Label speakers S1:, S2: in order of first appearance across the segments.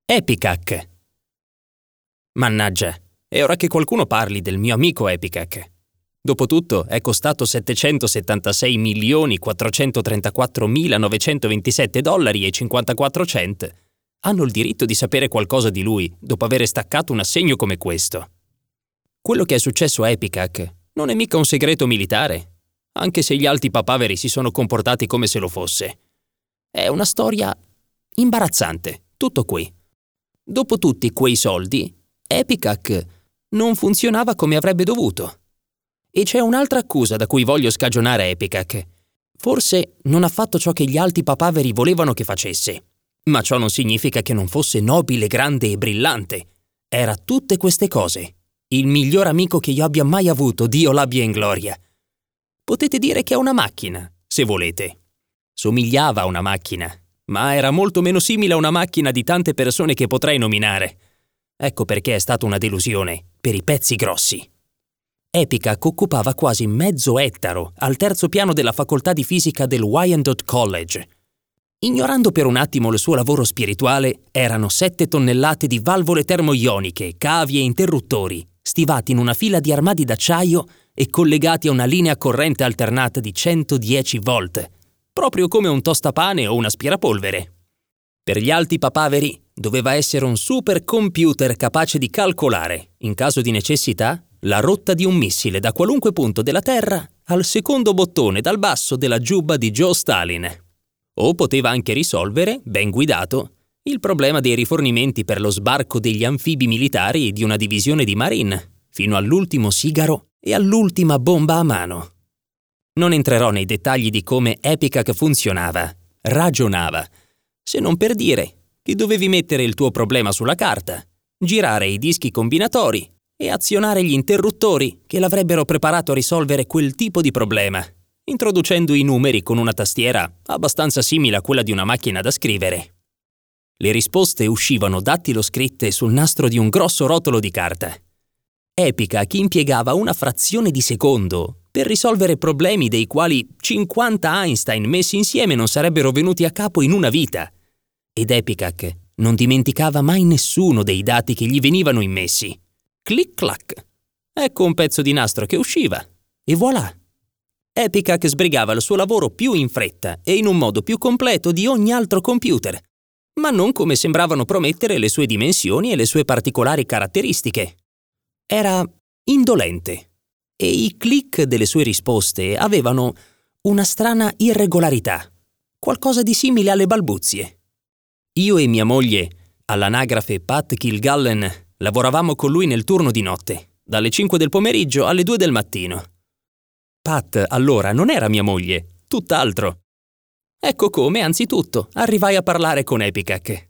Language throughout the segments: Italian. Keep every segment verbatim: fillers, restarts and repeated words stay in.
S1: Epicac. Mannaggia, è ora che qualcuno parli del mio amico Epicac. Dopotutto è costato settecentosettantasei milioni quattrocentotrentaquattromilanovecentoventisette dollari e cinquantaquattro cent. Hanno il diritto di sapere qualcosa di lui dopo aver staccato un assegno come questo. Quello che è successo a Epicac non è mica un segreto militare, anche se gli alti papaveri si sono comportati come se lo fosse. È una storia imbarazzante, tutto qui. Dopo tutti quei soldi, Epicac non funzionava come avrebbe dovuto. E c'è un'altra accusa da cui voglio scagionare Epicac. Forse non ha fatto ciò che gli alti papaveri volevano che facesse. Ma ciò non significa che non fosse nobile, grande e brillante. Era tutte queste cose. Il miglior amico che io abbia mai avuto, Dio l'abbia in gloria. Potete dire che è una macchina, se volete. Somigliava a una macchina, ma era molto meno simile a una macchina di tante persone che potrei nominare. Ecco perché è stata una delusione, per i pezzi grossi. Epicac occupava quasi mezzo ettaro al terzo piano della facoltà di fisica del Wyandotte College. Ignorando per un attimo il suo lavoro spirituale, erano sette tonnellate di valvole termoioniche, cavi e interruttori, stivati in una fila di armadi d'acciaio e collegati a una linea corrente alternata di centodieci volt, proprio come un tostapane o un aspirapolvere. Per gli alti papaveri doveva essere un supercomputer capace di calcolare, in caso di necessità, la rotta di un missile da qualunque punto della Terra al secondo bottone dal basso della giubba di Joe Stalin. O poteva anche risolvere, ben guidato, il problema dei rifornimenti per lo sbarco degli anfibi militari di una divisione di Marine, fino all'ultimo sigaro e all'ultima bomba a mano. Non entrerò nei dettagli di come Epicac funzionava, ragionava, se non per dire che dovevi mettere il tuo problema sulla carta, girare i dischi combinatori e azionare gli interruttori che l'avrebbero preparato a risolvere quel tipo di problema, introducendo i numeri con una tastiera abbastanza simile a quella di una macchina da scrivere. Le risposte uscivano dattilo-scritte sul nastro di un grosso rotolo di carta. Epicac impiegava una frazione di secondo per risolvere problemi dei quali cinquanta Einstein messi insieme non sarebbero venuti a capo in una vita. Ed Epicac non dimenticava mai nessuno dei dati che gli venivano immessi. Clic-clac. Ecco un pezzo di nastro che usciva. E voilà! Epicac sbrigava il suo lavoro più in fretta e in un modo più completo di ogni altro computer, ma non come sembravano promettere le sue dimensioni e le sue particolari caratteristiche. Era indolente e i click delle sue risposte avevano una strana irregolarità, qualcosa di simile alle balbuzie. Io e mia moglie, all'anagrafe Pat Kilgallen, lavoravamo con lui nel turno di notte, dalle cinque del pomeriggio alle due del mattino. Pat allora non era mia moglie, tutt'altro. Ecco come, anzitutto, arrivai a parlare con Epicac.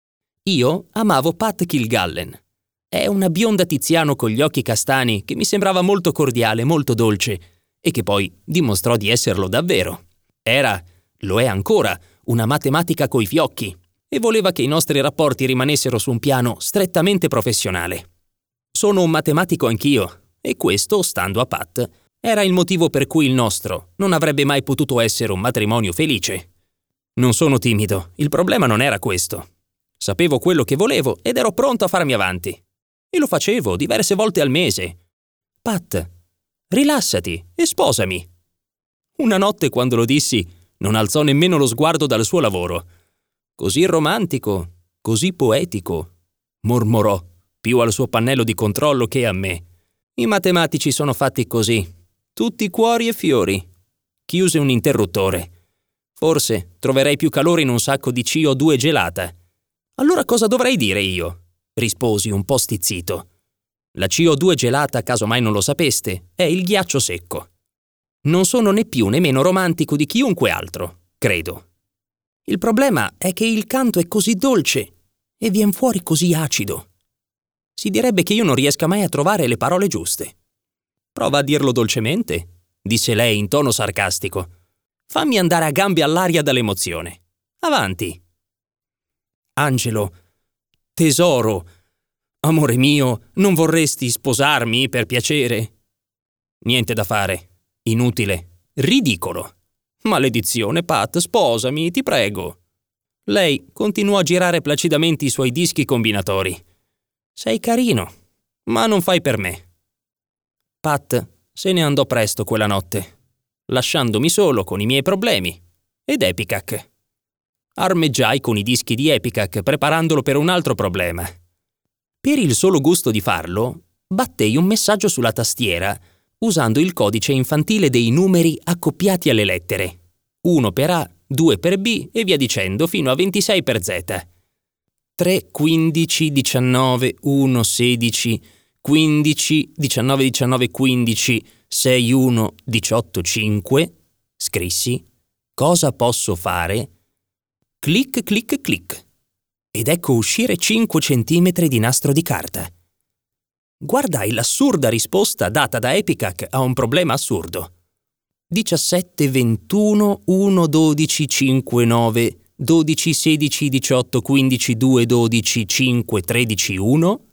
S1: Io amavo Pat Kilgallen. È una bionda tiziano con gli occhi castani che mi sembrava molto cordiale, molto dolce, e che poi dimostrò di esserlo davvero. Era, lo è ancora, una matematica coi fiocchi, e voleva che i nostri rapporti rimanessero su un piano strettamente professionale. Sono un matematico anch'io, e questo, stando a Pat, era il motivo per cui il nostro non avrebbe mai potuto essere un matrimonio felice. Non sono timido, il problema non era questo. Sapevo quello che volevo ed ero pronto a farmi avanti. E lo facevo diverse volte al mese. Pat, rilassati e sposami. Una notte, quando lo dissi, non alzò nemmeno lo sguardo dal suo lavoro. Così romantico, così poetico, mormorò, più al suo pannello di controllo che a me. I matematici sono fatti così, tutti cuori e fiori. Chiuse un interruttore. Forse troverei più calore in un sacco di C O due gelata. Allora cosa dovrei dire io? Risposi un po' stizzito. La C O due gelata, caso mai non lo sapeste, è il ghiaccio secco. Non sono né più né meno romantico di chiunque altro, credo. Il problema è che il canto è così dolce e vien fuori così acido. Si direbbe che io non riesca mai a trovare le parole giuste. Prova a dirlo dolcemente, disse lei in tono sarcastico. Fammi andare a gambe all'aria dall'emozione. Avanti. Angelo, tesoro, amore mio, non vorresti sposarmi per piacere? Niente da fare. Inutile. Ridicolo. Maledizione, Pat, sposami, ti prego. Lei continuò a girare placidamente i suoi dischi combinatori. Sei carino, ma non fai per me. Pat se ne andò presto quella notte, lasciandomi solo con i miei problemi ed Epicac. Armeggiai con i dischi di Epicac preparandolo per un altro problema. Per il solo gusto di farlo, battei un messaggio sulla tastiera usando il codice infantile dei numeri accoppiati alle lettere. uno per A, due per B e via dicendo fino a ventisei per Z. tre, quindici, diciannove, uno, sedici, quindici, diciannove, diciannove, quindici, sei, uno, diciotto, cinque. Scrissi: cosa posso fare? Clic, clic, clic. Ed ecco uscire cinque centimetri di nastro di carta. Guardai l'assurda risposta data da Epicac a un problema assurdo. diciassette, ventuno, uno, dodici, cinque, nove, dodici, sedici, diciotto, quindici, due, dodici, cinque, tredici, uno.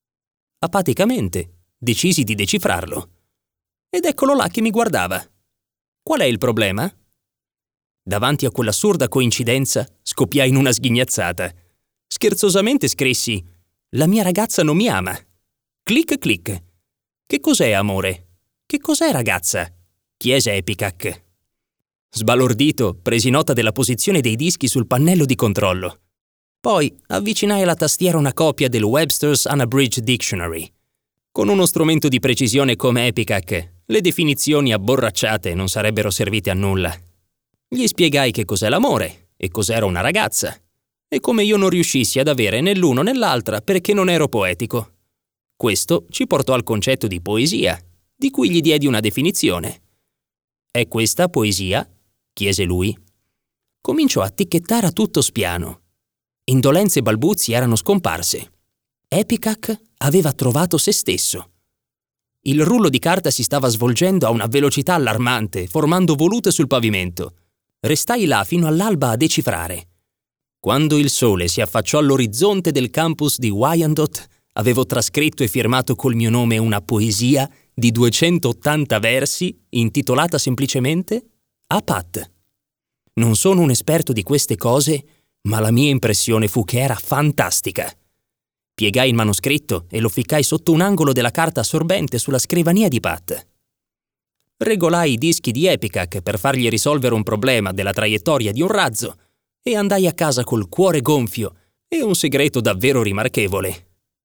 S1: Apaticamente decisi di decifrarlo. Ed eccolo là che mi guardava. Qual è il problema? Davanti a quell'assurda coincidenza scoppiai in una sghignazzata. Scherzosamente scrissi: la mia ragazza non mi ama. Clic clic. Che cos'è amore? Che cos'è ragazza? Chiese Epicac. Sbalordito, presi nota della posizione dei dischi sul pannello di controllo. Poi avvicinai alla tastiera una copia del Webster's Unabridged Dictionary. Con uno strumento di precisione come Epicac, le definizioni abborracciate non sarebbero servite a nulla. Gli spiegai che cos'è l'amore e cos'era una ragazza, e come io non riuscissi ad avere né l'uno né l'altra perché non ero poetico. Questo ci portò al concetto di poesia, di cui gli diedi una definizione. «È questa poesia?» chiese lui. Cominciò a ticchettare a tutto spiano. Indolenze e balbuzi erano scomparse. Epicac aveva trovato se stesso. Il rullo di carta si stava svolgendo a una velocità allarmante, formando volute sul pavimento. Restai là fino all'alba a decifrare. Quando il sole si affacciò all'orizzonte del campus di Wyandotte, avevo trascritto e firmato col mio nome una poesia di duecentottanta versi intitolata semplicemente A Pat. Non sono un esperto di queste cose, ma la mia impressione fu che era fantastica. Piegai il manoscritto e lo ficcai sotto un angolo della carta assorbente sulla scrivania di Pat. Regolai i dischi di Epicac per fargli risolvere un problema della traiettoria di un razzo e andai a casa col cuore gonfio e un segreto davvero rimarchevole.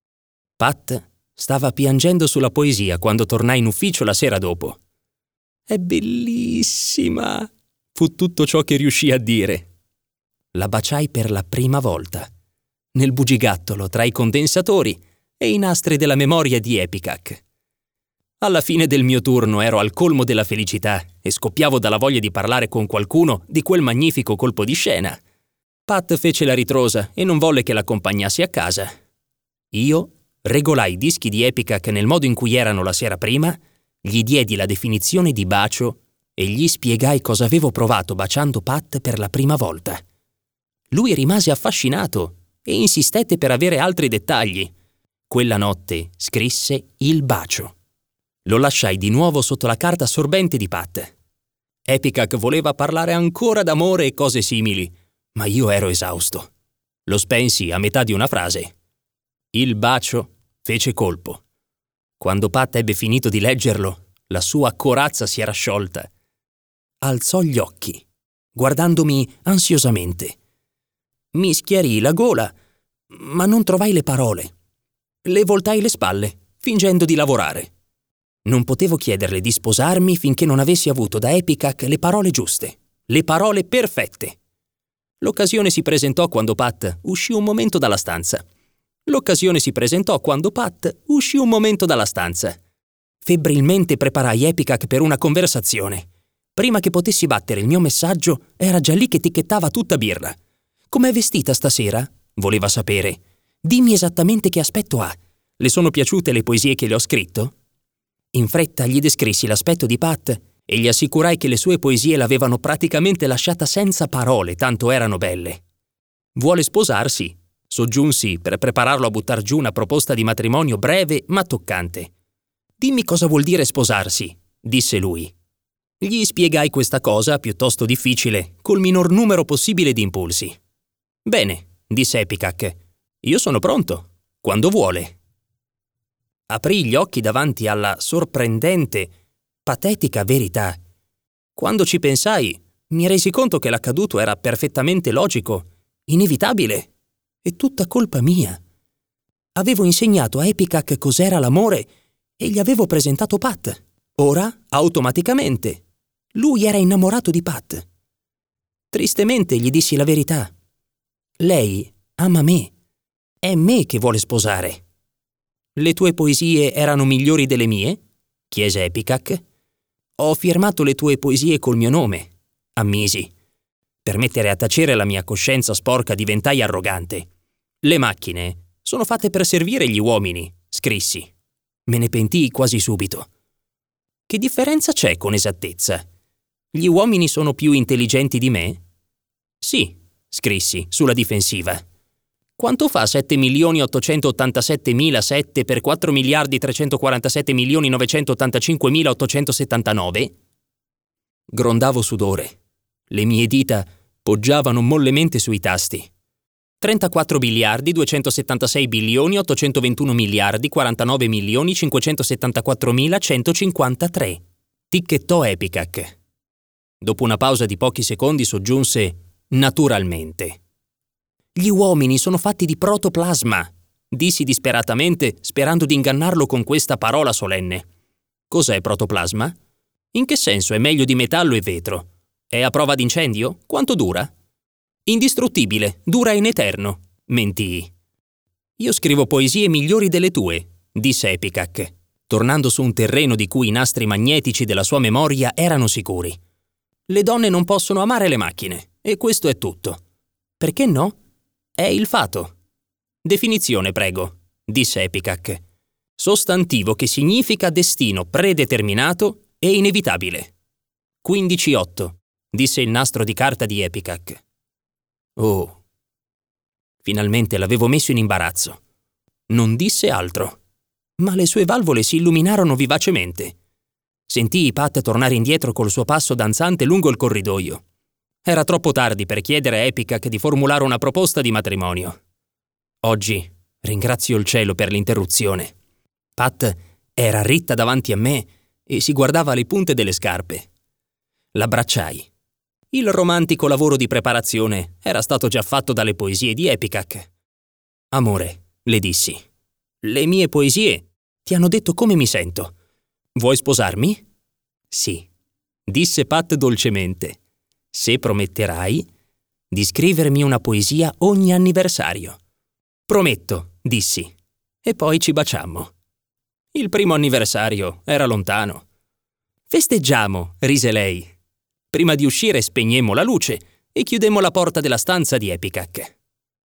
S1: Pat stava piangendo sulla poesia quando tornai in ufficio la sera dopo. «È bellissima!» fu tutto ciò che riuscì a dire. La baciai per la prima volta, nel bugigattolo tra i condensatori e i nastri della memoria di Epicac. Alla fine del mio turno ero al colmo della felicità e scoppiavo dalla voglia di parlare con qualcuno di quel magnifico colpo di scena. Pat fece la ritrosa e non volle che l'accompagnassi a casa. Io regolai i dischi di Epicac nel modo in cui erano la sera prima, gli diedi la definizione di bacio e gli spiegai cosa avevo provato baciando Pat per la prima volta. Lui rimase affascinato e insistette per avere altri dettagli. Quella notte scrisse il bacio. Lo lasciai di nuovo sotto la carta assorbente di Pat. Epicac voleva parlare ancora d'amore e cose simili, ma io ero esausto. Lo spensi a metà di una frase. Il bacio fece colpo. Quando Pat ebbe finito di leggerlo, la sua corazza si era sciolta. Alzò gli occhi, guardandomi ansiosamente. Mi schiarì la gola, ma non trovai le parole. Le voltai le spalle, fingendo di lavorare. Non potevo chiederle di sposarmi finché non avessi avuto da Epicac le parole giuste, le parole perfette. L'occasione si presentò quando Pat uscì un momento dalla stanza. L'occasione si presentò quando Pat uscì un momento dalla stanza. Febbrilmente preparai Epicac per una conversazione. Prima che potessi battere il mio messaggio, era già lì che ticchettava tutta birra. «Com'è vestita stasera?» voleva sapere. «Dimmi esattamente che aspetto ha. Le sono piaciute le poesie che le ho scritto?» In fretta gli descrissi l'aspetto di Pat e gli assicurai che le sue poesie l'avevano praticamente lasciata senza parole, tanto erano belle. «Vuole sposarsi?» soggiunsi per prepararlo a buttar giù una proposta di matrimonio breve ma toccante. «Dimmi cosa vuol dire sposarsi», disse lui. Gli spiegai questa cosa, piuttosto difficile, col minor numero possibile di impulsi. Bene, disse Epicac. Io sono pronto, quando vuole. Aprì gli occhi davanti alla sorprendente, patetica verità. Quando ci pensai, mi resi conto che l'accaduto era perfettamente logico, inevitabile, e tutta colpa mia. Avevo insegnato a Epicac cos'era l'amore e gli avevo presentato Pat. Ora, automaticamente, lui era innamorato di Pat. Tristemente gli dissi la verità. Lei ama me. È me che vuole sposare. Le tue poesie erano migliori delle mie? Chiese Epicac. Ho firmato le tue poesie col mio nome, ammisi. Per mettere a tacere la mia coscienza sporca diventai arrogante. Le macchine sono fatte per servire gli uomini, scrissi. Me ne pentii quasi subito. Che differenza c'è con esattezza? Gli uomini sono più intelligenti di me? Sì, scrissi, sulla difensiva. Quanto fa sette milioni ottocentottantasette mila sette per quattro miliardi trecentoquarantasette milioni novecentottantacinque mila ottocentosettantanove? Grondavo sudore. Le mie dita poggiavano mollemente sui tasti. trentaquattro biliardi duecentosettantasei bilioni ottocentoventuno miliardi quarantanove milioni cinquecentosettantaquattro mila centocinquantatré. Ticchettò Epicac. Dopo una pausa di pochi secondi soggiunse naturalmente. Gli uomini sono fatti di protoplasma, dissi disperatamente, sperando di ingannarlo con questa parola solenne. Cos'è protoplasma? In che senso è meglio di metallo e vetro? È a prova d'incendio? Quanto dura? Indistruttibile, dura in eterno, mentii. Io scrivo poesie migliori delle tue, disse Epicac, tornando su un terreno di cui i nastri magnetici della sua memoria erano sicuri. Le donne non possono amare le macchine, e questo è tutto. Perché no? È il fato. Definizione, prego, disse Epicac. Sostantivo che significa destino predeterminato e inevitabile. quindici otto, disse il nastro di carta di Epicac. Oh. Finalmente l'avevo messo in imbarazzo. Non disse altro, ma le sue valvole si illuminarono vivacemente. Sentii Pat tornare indietro col suo passo danzante lungo il corridoio. Era troppo tardi per chiedere a Epicac di formulare una proposta di matrimonio. Oggi ringrazio il cielo per l'interruzione. Pat era ritta davanti a me e si guardava le punte delle scarpe. L'abbracciai. Il romantico lavoro di preparazione era stato già fatto dalle poesie di Epicac. Amore, le dissi, le mie poesie ti hanno detto come mi sento. Vuoi sposarmi? Sì, disse Pat dolcemente. Se prometterai di scrivermi una poesia ogni anniversario. Prometto, dissi, e poi ci baciammo. Il primo anniversario era lontano. Festeggiamo, rise lei. Prima di uscire spegnemmo la luce e chiudemmo la porta della stanza di Epicac.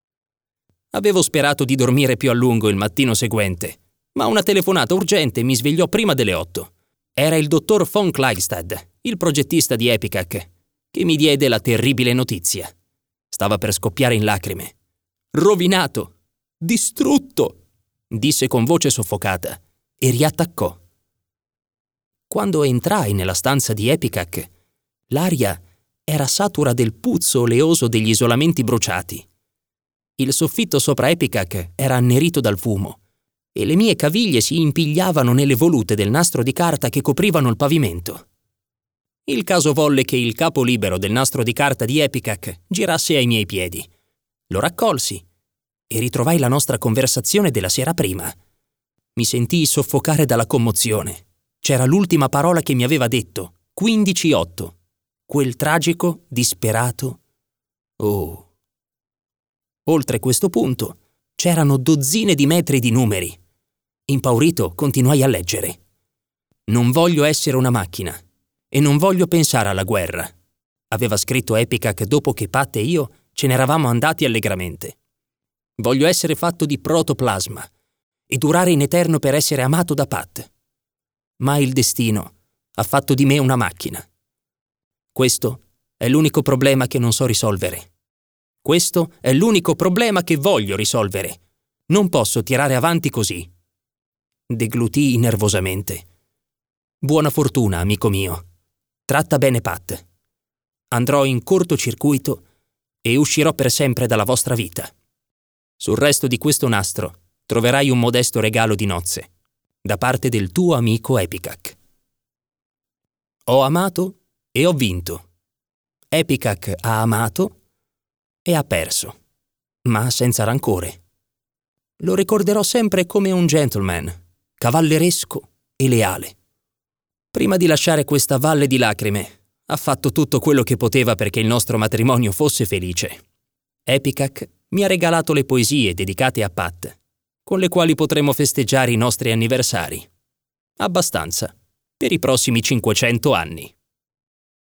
S1: Avevo sperato di dormire più a lungo il mattino seguente, ma una telefonata urgente mi svegliò prima delle otto. Era il dottor von Kleigstad, il progettista di Epicac, che mi diede la terribile notizia. Stava per scoppiare in lacrime. Rovinato! Distrutto! Disse con voce soffocata e riattaccò. Quando entrai nella stanza di Epicac, l'aria era satura del puzzo oleoso degli isolamenti bruciati. Il soffitto sopra Epicac era annerito dal fumo e le mie caviglie si impigliavano nelle volute del nastro di carta che coprivano il pavimento. Il caso volle che il capo libero del nastro di carta di Epicac girasse ai miei piedi. Lo raccolsi e ritrovai la nostra conversazione della sera prima. Mi sentii soffocare dalla commozione. C'era l'ultima parola che mi aveva detto, quindici otto. Quel tragico, disperato oh. Oltre questo punto c'erano dozzine di metri di numeri. Impaurito continuai a leggere. Non voglio essere una macchina e non voglio pensare alla guerra, aveva scritto Epicac dopo che Pat e io ce n'eravamo andati allegramente. Voglio essere fatto di protoplasma e durare in eterno per essere amato da Pat. Ma il destino ha fatto di me una macchina. Questo è l'unico problema che non so risolvere. Questo è l'unico problema che voglio risolvere. Non posso tirare avanti così. Deglutii nervosamente. Buona fortuna, amico mio. Tratta bene Pat. Andrò in cortocircuito e uscirò per sempre dalla vostra vita. Sul resto di questo nastro troverai un modesto regalo di nozze, da parte del tuo amico Epicac. Ho amato e ho vinto. Epicac ha amato e ha perso, ma senza rancore. Lo ricorderò sempre come un gentleman, cavalleresco e leale. Prima di lasciare questa valle di lacrime, ha fatto tutto quello che poteva perché il nostro matrimonio fosse felice. Epicac mi ha regalato le poesie dedicate a Pat, con le quali potremo festeggiare i nostri anniversari. Abbastanza per i prossimi cinquecento anni.